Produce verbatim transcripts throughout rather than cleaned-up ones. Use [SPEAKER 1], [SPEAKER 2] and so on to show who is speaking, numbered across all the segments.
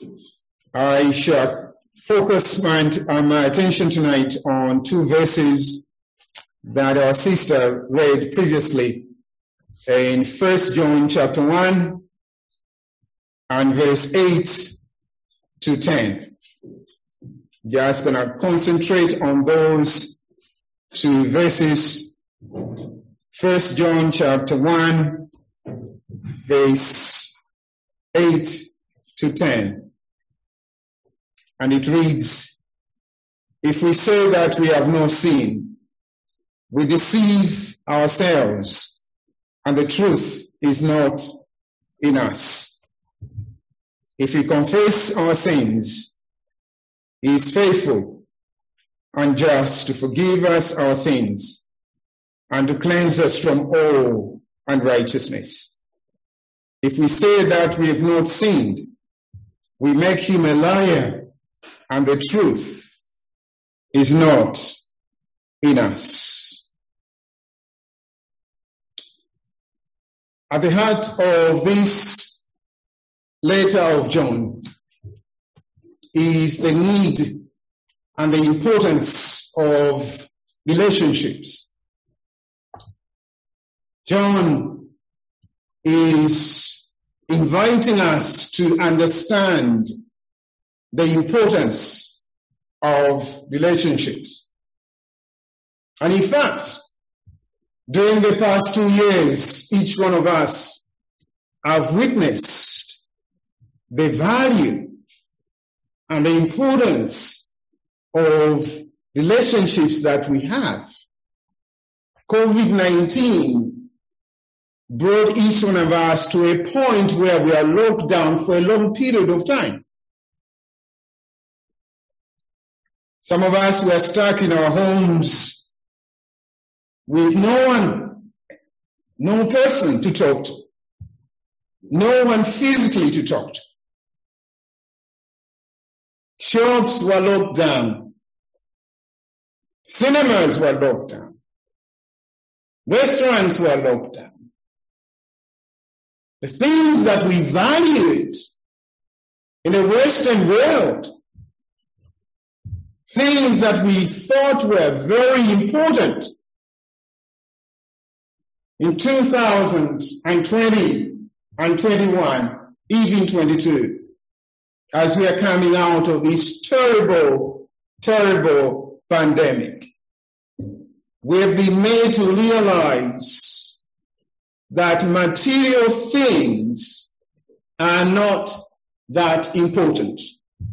[SPEAKER 1] I shall focus my, uh, my attention tonight on two verses that our sister read previously in First John chapter one and verse eight to ten. Just going to concentrate on those two verses. First John chapter one, verse eight to ten. And it reads, "If we say that we have no sin, we deceive ourselves, and the truth is not in us. If we confess our sins, he is faithful and just to forgive us our sins and to cleanse us from all unrighteousness. If we say that we have not sinned, we make him a liar, and the truth is not in us." At the heart of this letter of John is the need and the importance of relationships. John is inviting us to understand the importance of relationships. And in fact, during the past two years, each one of us have witnessed the value and the importance of relationships that we have. COVID nineteen brought each one of us to a point where we are locked down for a long period of time. Some of us were stuck in our homes with no one, no person to talk to, no one physically to talk to. Shops were locked down. Cinemas were locked down. Restaurants were locked down. The things that we valued in the Western world, things that we thought were very important in two thousand twenty and twenty-one, even twenty-two, as we are coming out of this terrible, terrible pandemic, we have been made to realize that material things are not that important.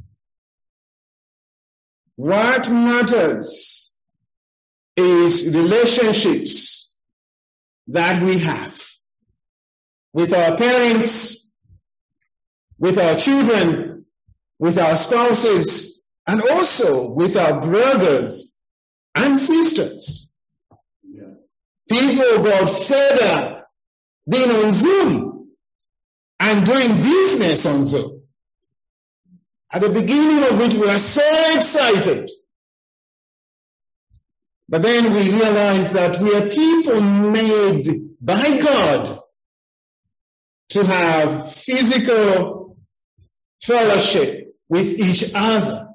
[SPEAKER 1] What matters is relationships that we have with our parents, with our children, with our spouses, and also with our brothers and sisters. Yeah. People got fed up being on Zoom and doing business on Zoom. At the beginning of it, we were so excited. But then we realized that we are people made by God to have physical fellowship with each other.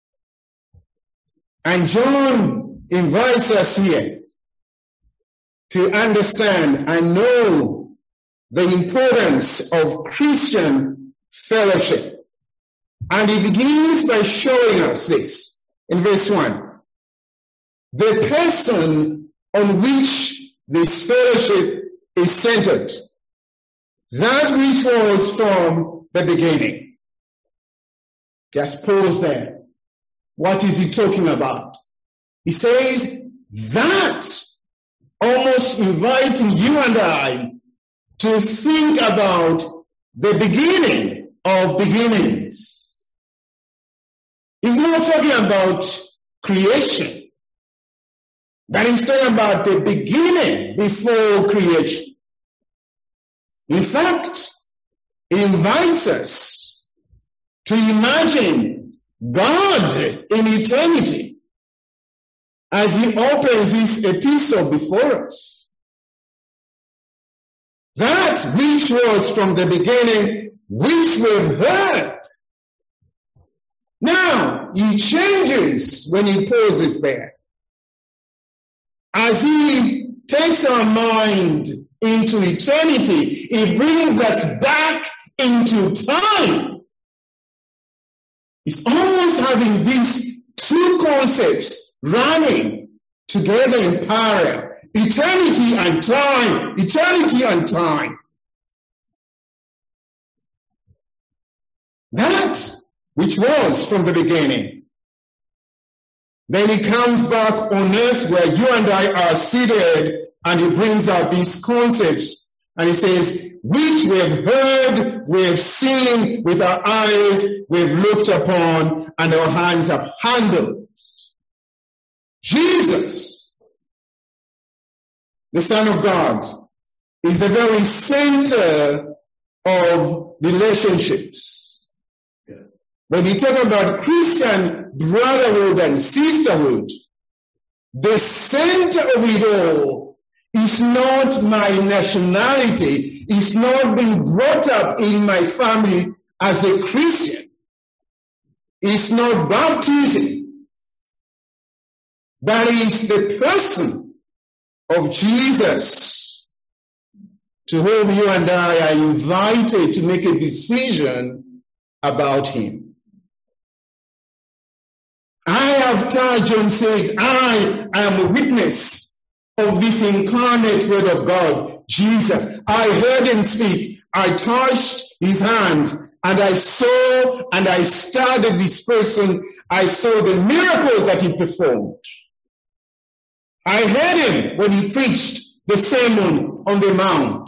[SPEAKER 1] And John invites us here to understand and know the importance of Christian fellowship. And he begins by showing us this in verse one. The person on which this fellowship is centered, that which was from the beginning. Just pause there. What is he talking about? He says that, almost inviting you and I to think about the beginning of beginnings. He's not talking about creation, but he's talking about the beginning before creation. In fact, he invites us to imagine God in eternity as he opens this epistle before us. That which was from the beginning, which we've heard, Now, he changes when he pauses there. As he takes our mind into eternity, he brings us back into time. It's almost having these two concepts running together in parallel. Eternity and time. Eternity and time. That which was from the beginning. Then he comes back on earth where you and I are seated, and he brings out these concepts. And he says, which we have heard, we have seen with our eyes, we have looked upon, and our hands have handled. Jesus, the Son of God, is the very center of relationships. When you talk about Christian brotherhood and sisterhood, the center of it all is not my nationality, is not being brought up in my family as a Christian. It's not baptism. That is the person of Jesus, to whom you and I are invited to make a decision about him. I have touched, John says, I am a witness of this incarnate word of God, Jesus. I heard him speak. I touched his hands, and I saw and I studied this person. I saw the miracles that he performed. I heard him when he preached the Sermon on the Mount.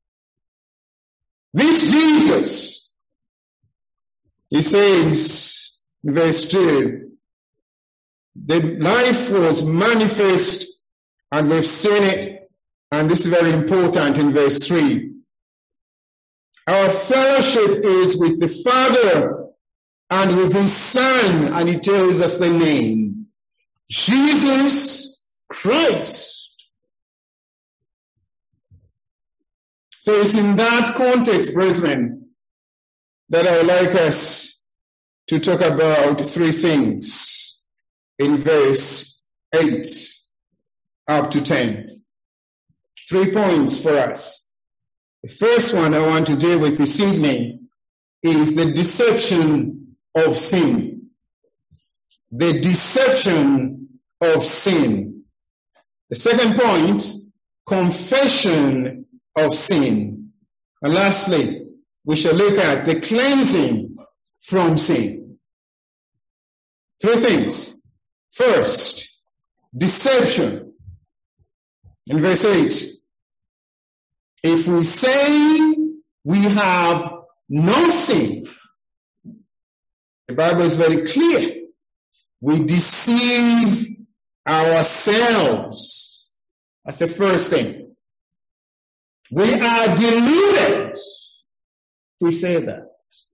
[SPEAKER 1] This Jesus, he says in verse two, the life was manifest, and we've seen it, and this is very important in verse three. Our fellowship is with the Father and with his Son, and he tells us the name, Jesus Christ. So it's in that context, brethren, that I would like us to talk about three things in verse eight up to ten. Three points for us. The first one I want to deal with this evening is the deception of sin. The deception of sin. The second point, confession of sin. And lastly, we shall look at the cleansing from sin. Three things. First, deception. In verse eight, if we say we have no sin, the Bible is very clear. We deceive ourselves. That's the first thing. We are deluded. We say that.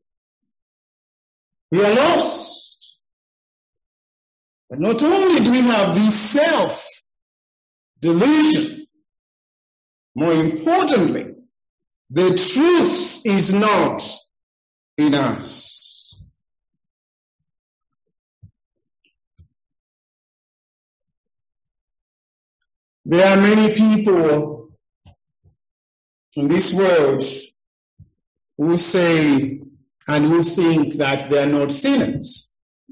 [SPEAKER 1] We are lost. But not only do we have this self-delusion, more importantly, the truth is not in us. There are many people in this world who say and who think that they are not sinners.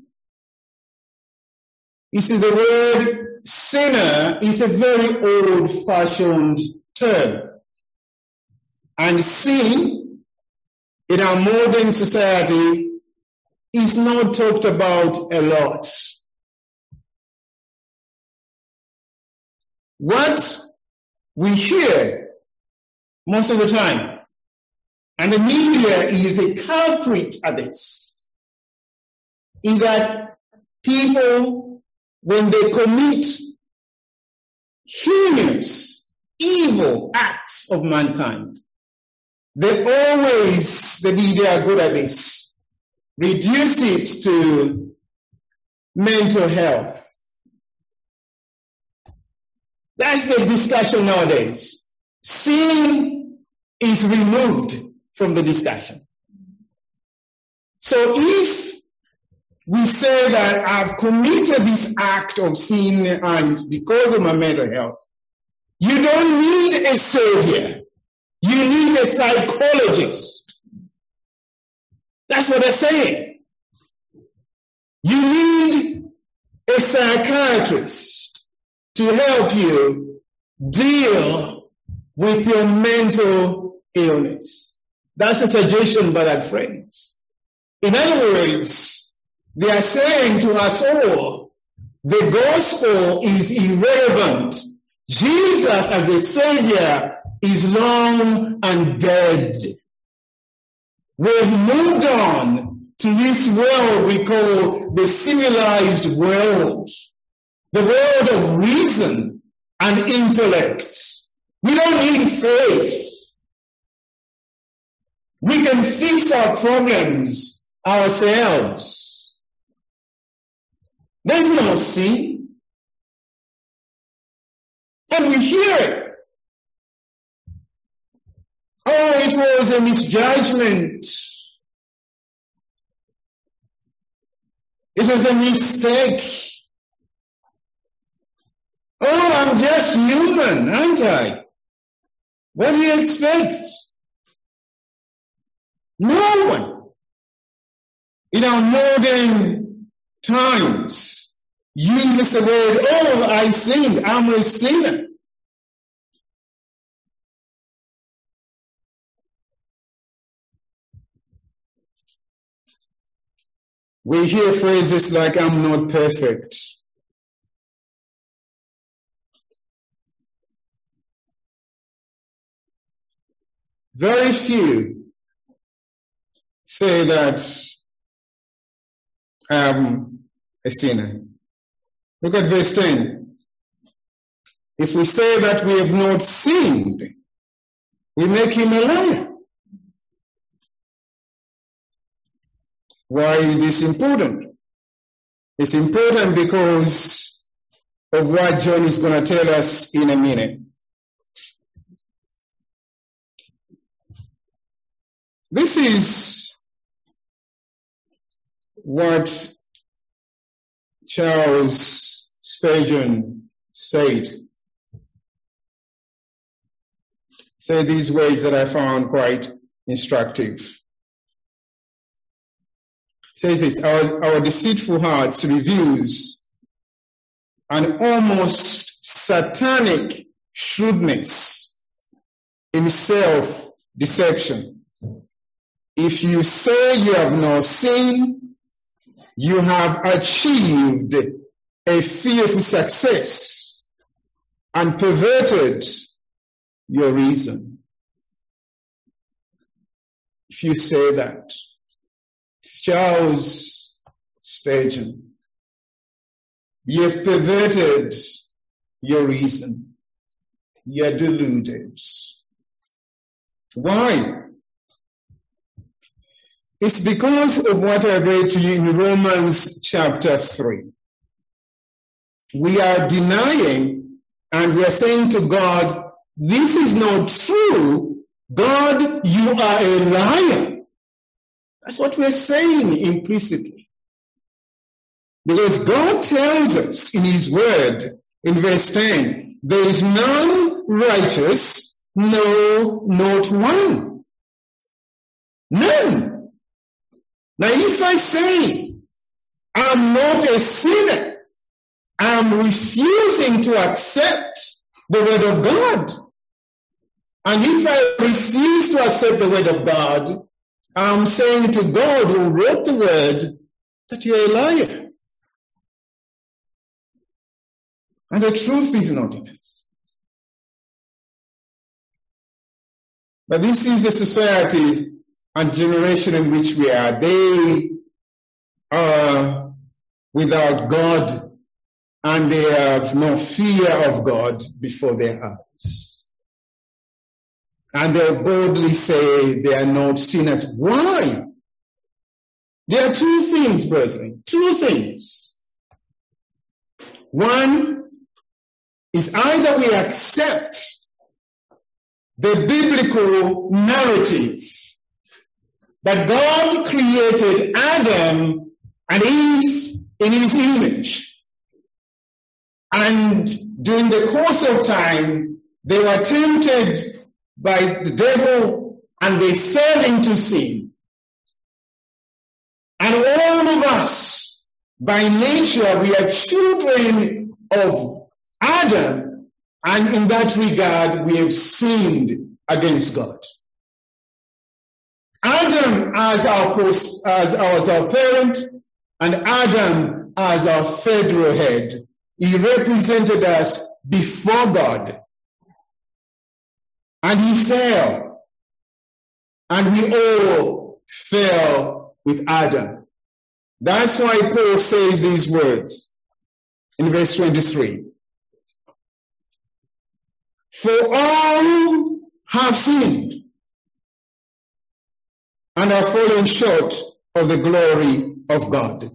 [SPEAKER 1] You see, the word sinner is a very old-fashioned term. And sin in our modern society is not talked about a lot. What we hear most of the time, and the media is a culprit at this, is that people, when they commit heinous, evil acts of mankind, they always, the media are good at this, reduce it to mental health. That's the discussion nowadays. Sin is removed from the discussion. So if we say that I've committed this act of sin and it's because of my mental health. You don't need a savior. You need a psychologist. That's what they're saying. You need a psychiatrist to help you deal with your mental illness. That's a suggestion by that phrase. In other words, they are saying to us all, the gospel is irrelevant. Jesus as a savior is long and dead. We've moved on to this world we call the civilized world, the world of reason and intellect. We don't need faith. We can fix our problems ourselves. There's no sin. And we hear it. Oh, it was a misjudgment. It was a mistake. Oh, I'm just human, aren't I? What do you expect? No one in our modern times uses the word, oh, I sinned, I'm a sinner. We hear phrases like, I'm not perfect. Very few say that I'm a sinner. Look at verse ten. If we say that we have not sinned, we make him a liar. Why is this important? It's important because of what John is going to tell us in a minute. This is what Charles Spurgeon said. Say these words that I found quite instructive. It says this, our, our deceitful hearts reveals an almost satanic shrewdness in self-deception. If you say you have no sin, you have achieved a fearful success and perverted your reason. If you say that, it's Charles Spurgeon, you have perverted your reason. You're deluded. Why? It's because of what I read to you in Romans chapter three. We are denying and we are saying to God, this is not true. God, you are a liar. That's what we're saying implicitly. Because God tells us in his word in verse ten, there is none righteous, no, not one. None. Now, if I say I'm not a sinner, I'm refusing to accept the word of God. And if I refuse to accept the word of God, I'm saying to God who wrote the word that you're a liar. And the truth is not in us. But this is the society and generation in which we are. They are without God and they have no fear of God before their eyes. And they boldly say they are not sinners. Why? There are two things, brethren. Two things. One is either we accept the biblical narrative that God created Adam and Eve in his image. And during the course of time, they were tempted by the devil and they fell into sin. And all of us, by nature, we are children of Adam, and in that regard, we have sinned against God. Adam as our post, as, as our parent, and Adam as our federal head, he represented us before God. And he fell. And we all fell with Adam. That's why Paul says these words in verse twenty-three. For all have sinned and are fallen short of the glory of God.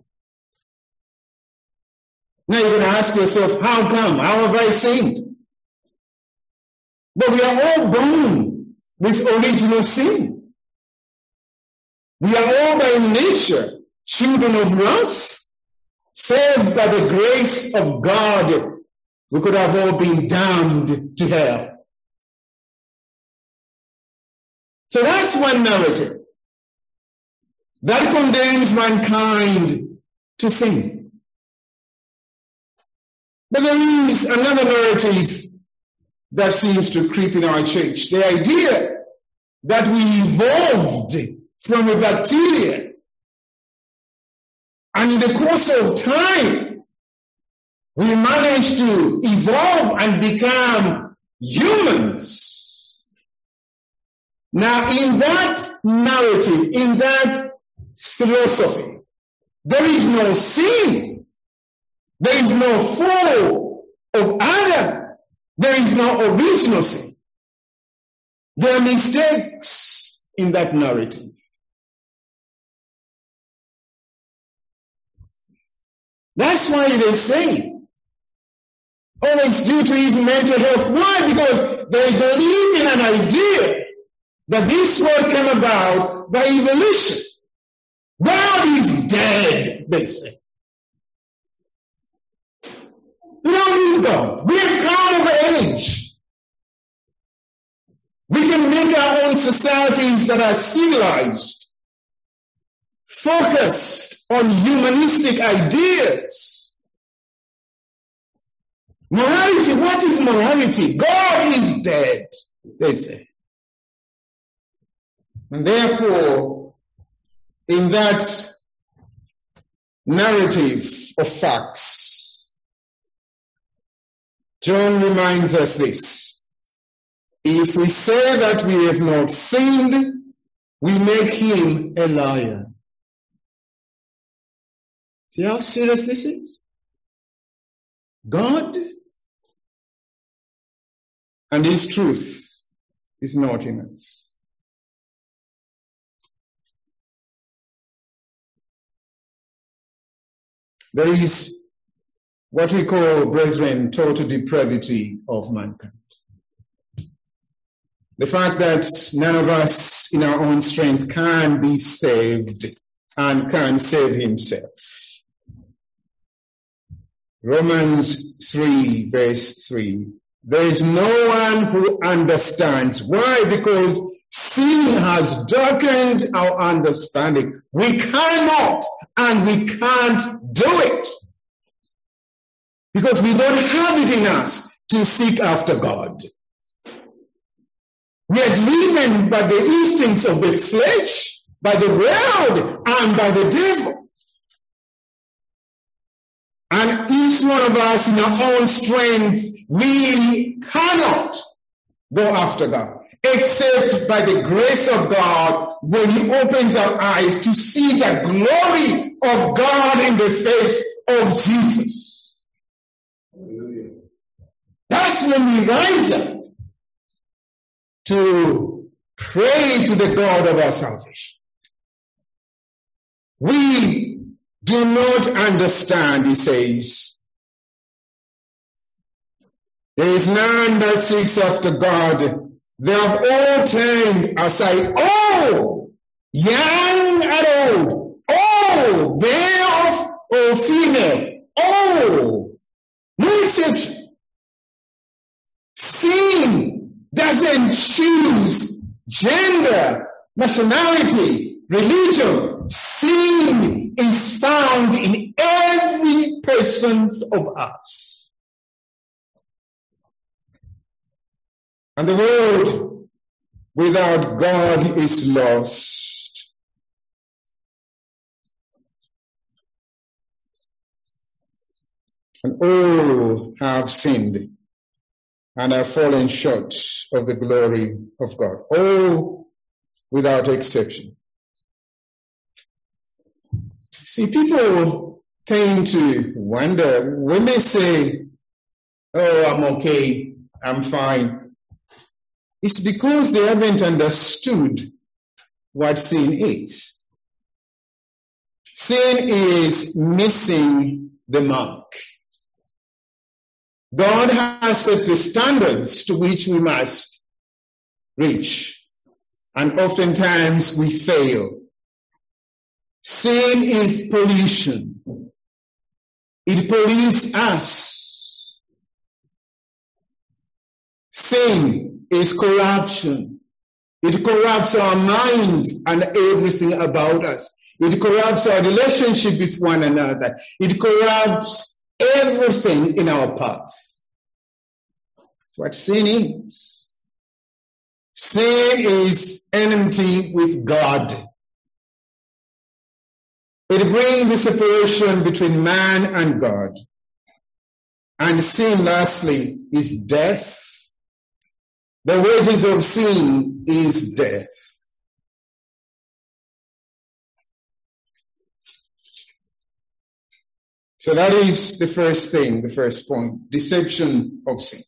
[SPEAKER 1] Now you're going to ask yourself, how come? How have I sinned? But we are all born with original sin. We are all by nature children of wrath, saved by the grace of God. We could have all been damned to hell. So that's one narrative that condemns mankind to sin. But there is another narrative that seems to creep in our church. The idea that we evolved from a bacteria, and in the course of time, we managed to evolve and become humans. Now, in that narrative, in that philosophy, there is no sin. There is no fall of Adam. There is no original sin. There are mistakes in that narrative. That's why they say, oh, it's due to his mental health. Why? Because they believe in an idea that this world came about by evolution. God is dead, they say. We don't need God. We have come of age. We can make our own societies that are civilized, focused on humanistic ideas. Morality, what is morality? God is dead, they say. And therefore, in that narrative of facts, John reminds us this. If we say that we have not sinned, we make him a liar. See how serious this is? God and his truth is not in us. There is what we call, brethren, total depravity of mankind. The fact that none of us in our own strength can be saved and can save himself. Romans three, verse three. There is no one who understands. Why? Because sin has darkened our understanding. We cannot and we can't do it. Because we don't have it in us to seek after God. We are driven by the instincts of the flesh, by the world, and by the devil. And each one of us in our own strength, we cannot go after God, except by the grace of God when he opens our eyes to see the glory of God in the face of Jesus. Hallelujah. That's when we rise up to pray to the God of our salvation. We do not understand, he says. There is none that seeks after God. They have all turned aside. All, young and old, all, male or or female. Oh, no exception. Sin doesn't choose gender, nationality, religion. Sin is found in every person of us. And the world without God is lost. And all have sinned and have fallen short of the glory of God. All without exception. See, people tend to wonder when they say, oh, I'm okay, I'm fine. It's because they haven't understood what sin is. Sin is missing the mark. God has set the standards to which we must reach, and oftentimes we fail. Sin is pollution. It pollutes us. Sin is corruption. It corrupts our mind and everything about us. It corrupts our relationship with one another. It corrupts everything in our path. That's what sin is. Sin is enmity with God. It brings a separation between man and God. And sin, lastly, is death. The wages of sin is death. So that is the first thing, the first point, deception of sin.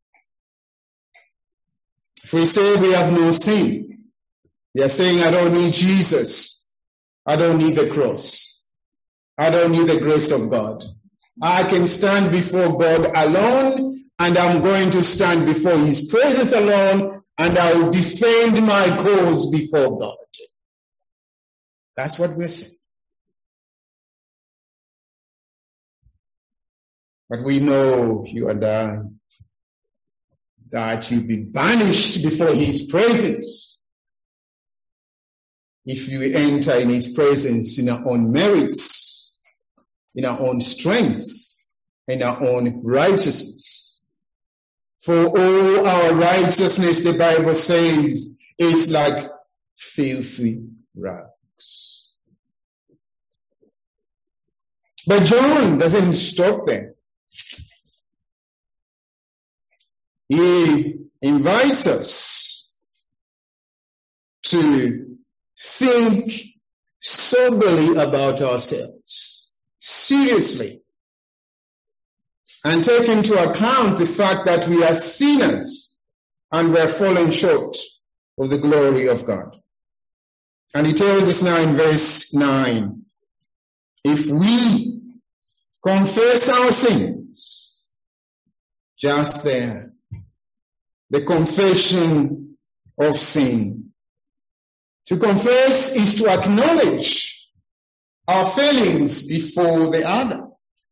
[SPEAKER 1] If we say we have no sin, we are saying, I don't need Jesus. I don't need the cross. I don't need the grace of God. I can stand before God alone, and I'm going to stand before His presence alone, and I will defend my cause before God. That's what we're saying. But we know, you and I, that you'll be banished before His presence if you enter in His presence in our own merits, in our own strength, in our own righteousness. For all our righteousness, the Bible says, is like filthy rags. But John doesn't stop there. He invites us to think soberly about ourselves, seriously, and take into account the fact that we are sinners and we are falling short of the glory of God. And he tells us now in verse nine, if we confess our sins, just there, the confession of sin. To confess is to acknowledge our failings before the other.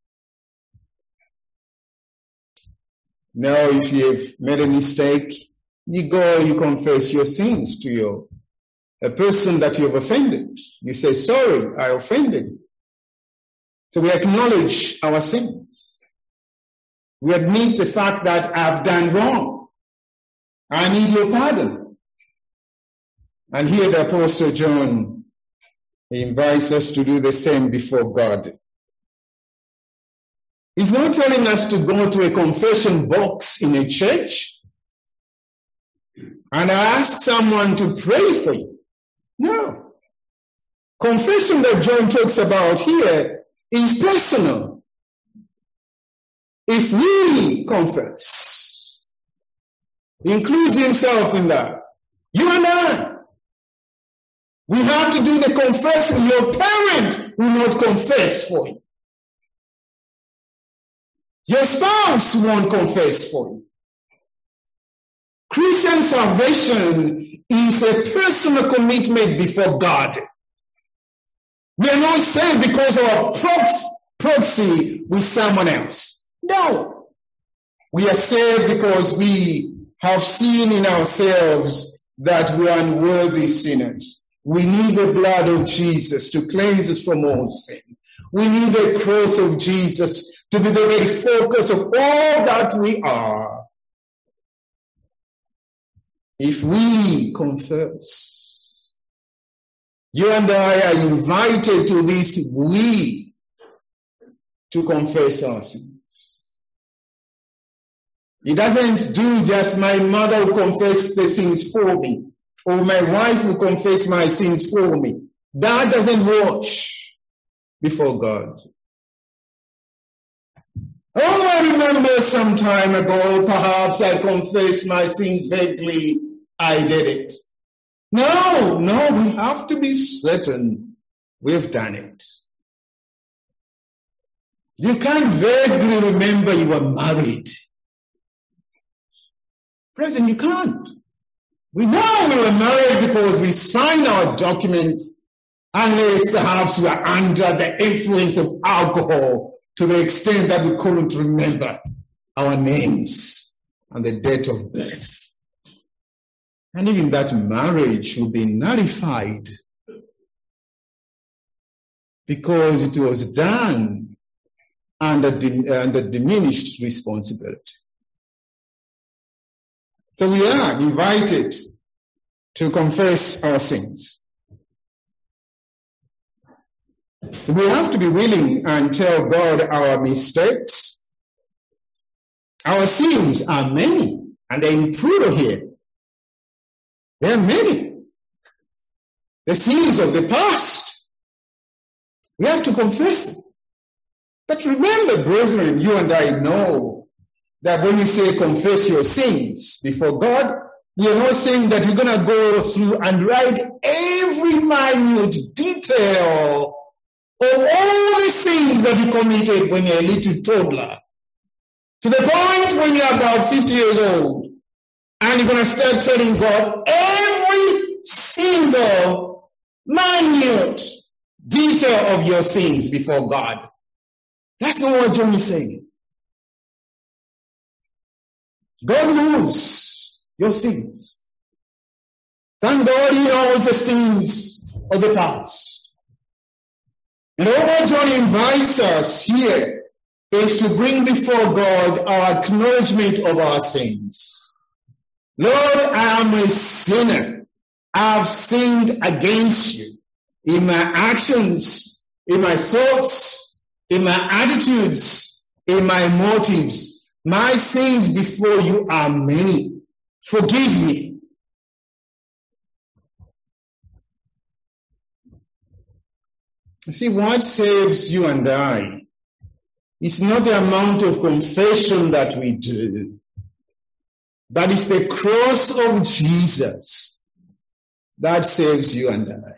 [SPEAKER 1] Now, if you have made a mistake, you go, you confess your sins to your a person that you have offended. You say, sorry, I offended you. So we acknowledge our sins. We admit the fact that I've done wrong. I need your pardon. And here the Apostle John, he invites us to do the same before God. He's not telling us to go to a confession box in a church and ask someone to pray for you. No. Confession that John talks about here is personal. If we confess, he includes himself in that. You and I, we have to do the confessing. Your parent will not confess for you. Your spouse won't confess for you. Christian salvation is a personal commitment before God. We are not saved because of our props proxy with someone else. No. We are saved because we have seen in ourselves that we are unworthy sinners. We need the blood of Jesus to cleanse us from all sin. We need the cross of Jesus to be the very focus of all that we are. If we confess, you and I are invited to this we to confess our sins. It doesn't do just my mother will confess the sins for me, or my wife will confess my sins for me. That doesn't wash before God. Oh, I remember some time ago, perhaps I confessed my sins vaguely. I did it. No, no, we have to be certain we've done it. You can't vaguely remember you were married. Present, you can't. We know we were married because we signed our documents, unless perhaps we are under the influence of alcohol to the extent that we couldn't remember our names and the date of birth. And even that marriage will be nullified because it was done under, under diminished responsibility. So we are invited to confess our sins. We have to be willing and tell God our mistakes. Our sins are many, and they're in plural here. There are many. The sins of the past. We have to confess them. But remember, brethren, you and I know that when we say confess your sins before God, we are not saying that you're going to go through and write every minute detail of all the sins that you committed when you're a little toddler. To the point when you're about fifty years old. And you're going to start telling God every single minute detail of your sins before God. That's not what John is saying. God knows your sins. Thank God he knows the sins of the past. And all what John invites us here is to bring before God our acknowledgement of our sins. Lord, I am a sinner. I have sinned against you in my actions, in my thoughts, in my attitudes, in my motives. My sins before you are many. Forgive me. You see, what saves you and I is not the amount of confession that we do. That is the cross of Jesus that saves you and I.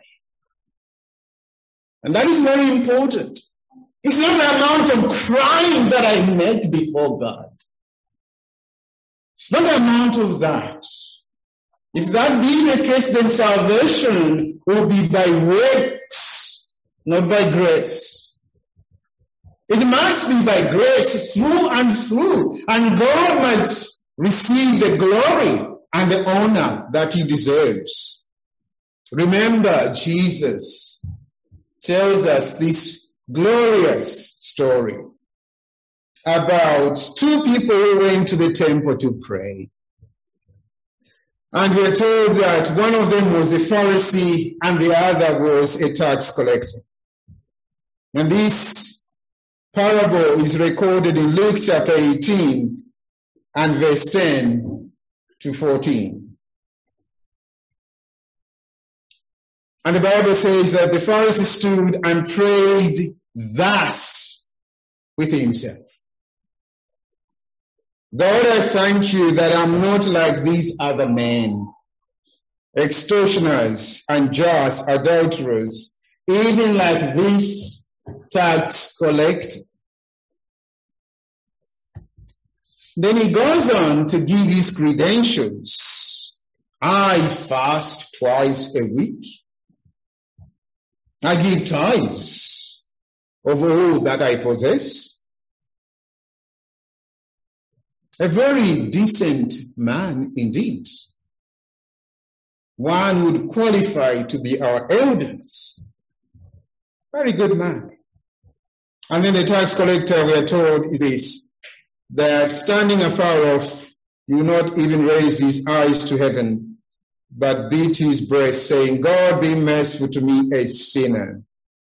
[SPEAKER 1] And that is very important. It's not the amount of crying that I make before God. It's not the amount of that. If that be the case, then salvation will be by works, not by grace. It must be by grace through and through. And God must receive the glory and the honor that he deserves. Remember, Jesus tells us this glorious story about two people who went to the temple to pray. And we are told that one of them was a Pharisee and the other was a tax collector. And this parable is recorded in Luke chapter eighteen and verse ten to fourteen. And the Bible says that the Pharisee stood and prayed thus with himself. God, I thank you that I'm not like these other men, extortioners, unjust, adulterers, even like this tax collector. Then he goes on to give his credentials. I fast twice a week. I give tithes. of all that I possess. A very decent man indeed. One would qualify to be our elders. Very good man. And then the tax collector, we are told this, that standing afar off, he will not even raise his eyes to heaven, but beat his breast, saying, God be merciful to me, a sinner.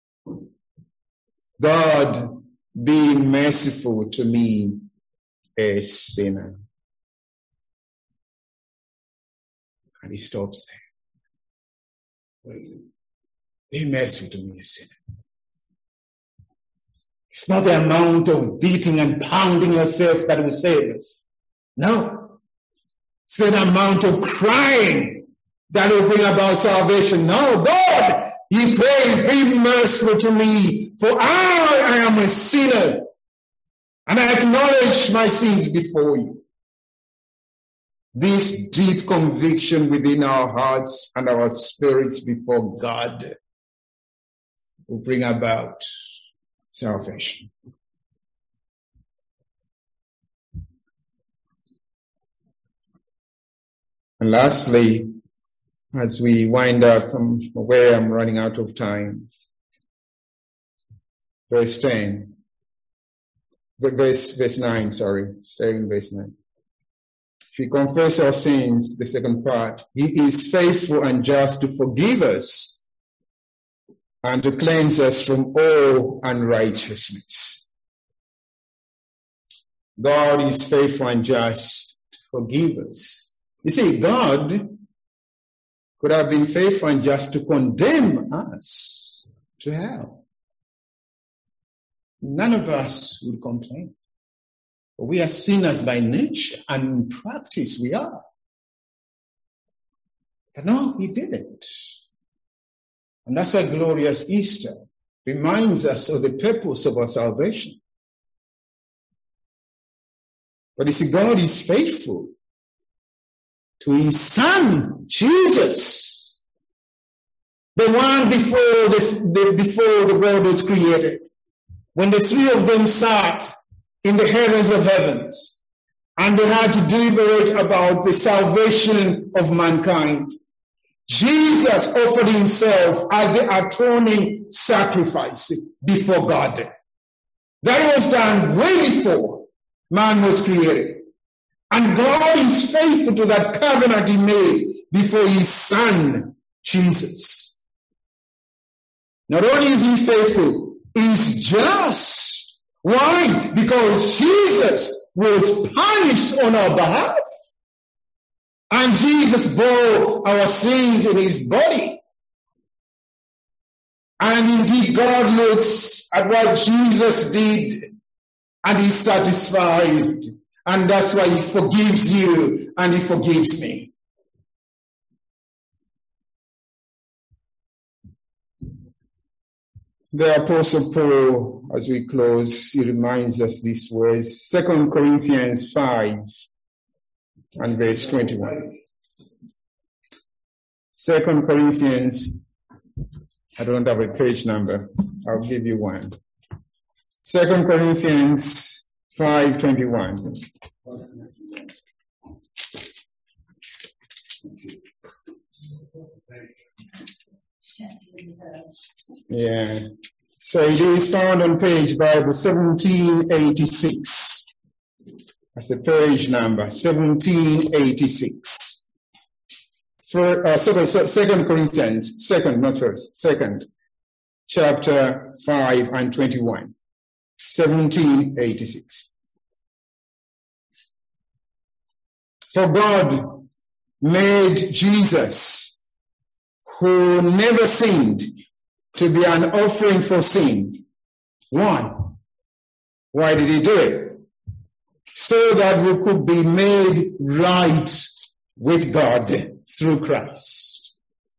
[SPEAKER 1] God be merciful to me, a sinner. And he stops there. Be merciful to me, a sinner. It's not the amount of beating and pounding yourself that will save us. No. It's the amount of crying that will bring about salvation. No, God, he prays, be merciful to me, for I, I am a sinner, and I acknowledge my sins before you. This deep conviction within our hearts and our spirits before God will bring about salvation. And lastly, as we wind up, I'm aware I'm running out of time. Verse ten. Verse, verse nine, sorry. Staying in verse nine. If we confess our sins, the second part, he is faithful and just to forgive us and to cleanse us from all unrighteousness. God is faithful and just to forgive us. You see, God could have been faithful and just to condemn us to hell. None of us would complain. But we are sinners by nature, and in practice we are. But no, he didn't. And that's why glorious Easter reminds us of the purpose of our salvation. But you see, God is faithful to his Son, Jesus, the one before the, the, before the world was created. When the three of them sat in the heavens of heavens, and they had to deliberate about the salvation of mankind, Jesus offered himself as the atoning sacrifice before God. That was done way before man was created. And God is faithful to that covenant he made before his Son, Jesus. Not only is he faithful, he's just. Why? Because Jesus was punished on our behalf. And Jesus bore our sins in his body. And indeed, God looks at what Jesus did and he's satisfied. And that's why he forgives you and he forgives me. The Apostle Paul, as we close, he reminds us these words. Second Corinthians five and verse twenty-one. Second Corinthians, I don't have a page number. I'll give you one. Second Corinthians five twenty-one. Yeah. So it is found on page Bible seventeen eighty-six. That's the page number, seventeen eighty-six. For, uh, sorry, so Second Corinthians, second, not first, second, chapter five and twenty-one. seventeen eighty-six. For God made Jesus, who never sinned, to be an offering for sin. Why? Why did he do it? So that we could be made right with God through Christ.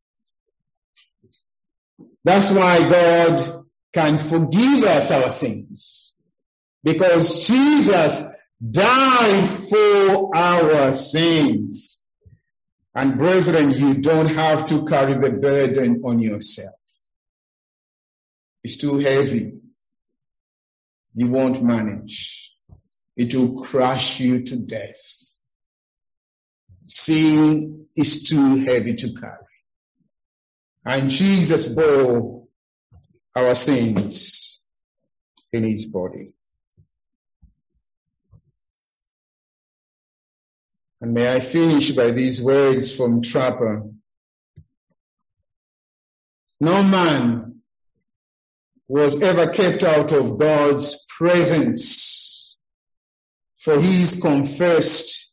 [SPEAKER 1] That's why God can forgive us our sins. Because Jesus died for our sins. And brethren, you don't have to carry the burden on yourself. It's too heavy. you won't manage. It will crush you to death. Sin is too heavy to carry. And Jesus bore our sins in his body. And may I finish by these words from Trapper. No man was ever kept out of God's presence for his confessed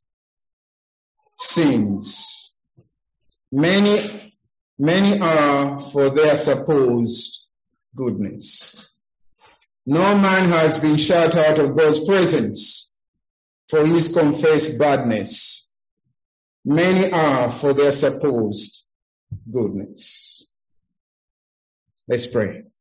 [SPEAKER 1] sins. Many, many are for their supposed goodness. No man has been shut out of God's presence for his confessed badness. Many are for their supposed goodness. Let's pray.